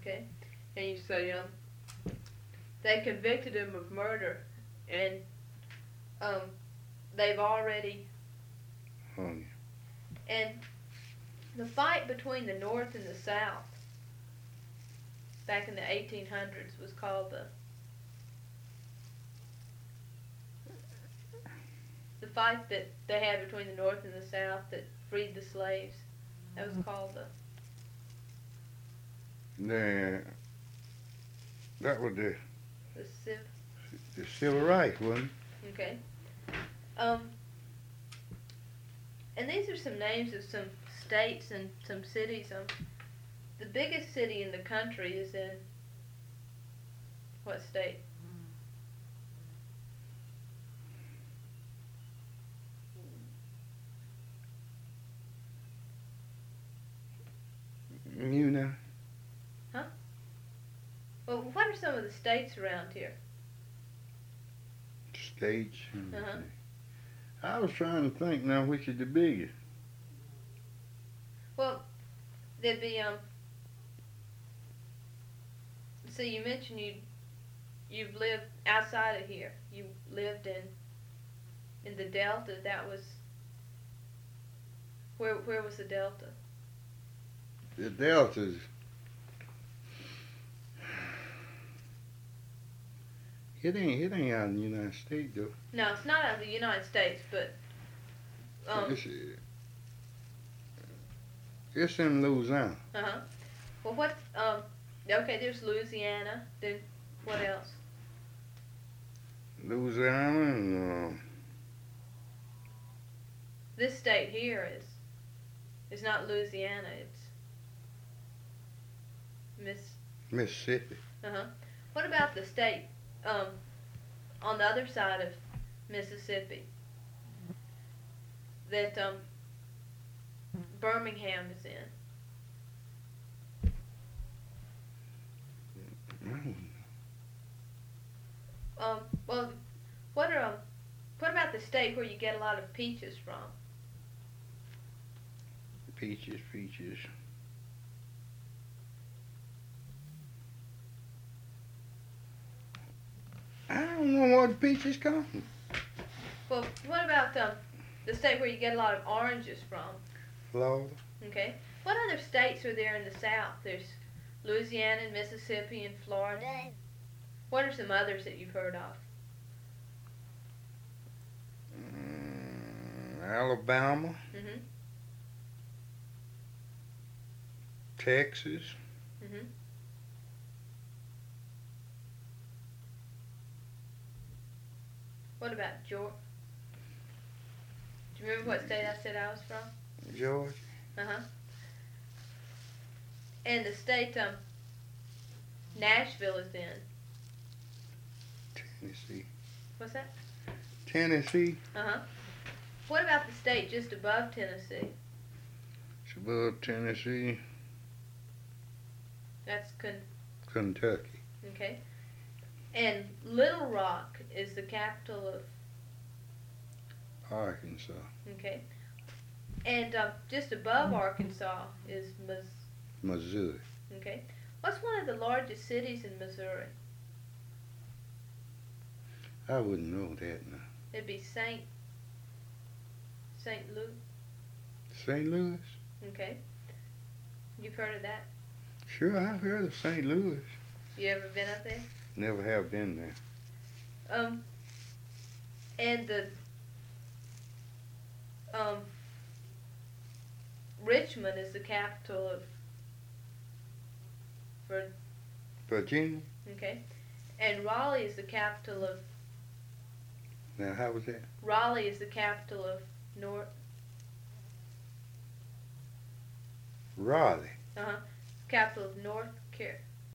Okay. And you say they convicted him of murder, and um, they've already. Hung. And the fight between the North and the South back in the 1800s was called the fight that they had between the North and the South that freed the slaves. That was called Then that was the Civ. the civil rights, wasn't Okay. Um, and these are some names of some states and some cities. The biggest city in the country is in what state? it? You know, Well, what are some of the states around here? states. Uh-huh. I was trying to think now which is the biggest. Well, there'd be So you mentioned you've lived outside of here. You lived in the Delta. That was where was the Delta? The Deltas. It ain't out in the United States though. No, it's not out of the United States, but It's in Louisiana. Well, what okay, there's Louisiana. Then what else? Louisiana and This state here is not Louisiana. It's Mississippi. What about the state on the other side of Mississippi that Birmingham is in? Well, what about the state where you get a lot of peaches from? Peaches. I don't know where the peaches come from. Well, what about the state where you get a lot of oranges from? Florida. Okay. What other states are there in the South? There's Louisiana and Mississippi and Florida. What are some others that you've heard of? Alabama. Mhm. Texas. Mhm. What about Georgia? Do you remember what state I said I was from? Georgia. And the state Nashville is in. Tennessee. What's that? Tennessee. What about the state just above Tennessee? It's above Tennessee. That's Kentucky. okay. And Little Rock is the capital of Arkansas. okay. And just above Arkansas is Missouri. okay. What's one of the largest cities in Missouri? I wouldn't know that now. It'd be St. Louis. St. Louis? Okay. You've heard of that? Sure, I've heard of St. Louis. You ever been up there? Never have been there. And the Richmond is the capital of Virginia? okay. And Raleigh is the capital of Now, how was that? Raleigh is the capital of Raleigh. capital of North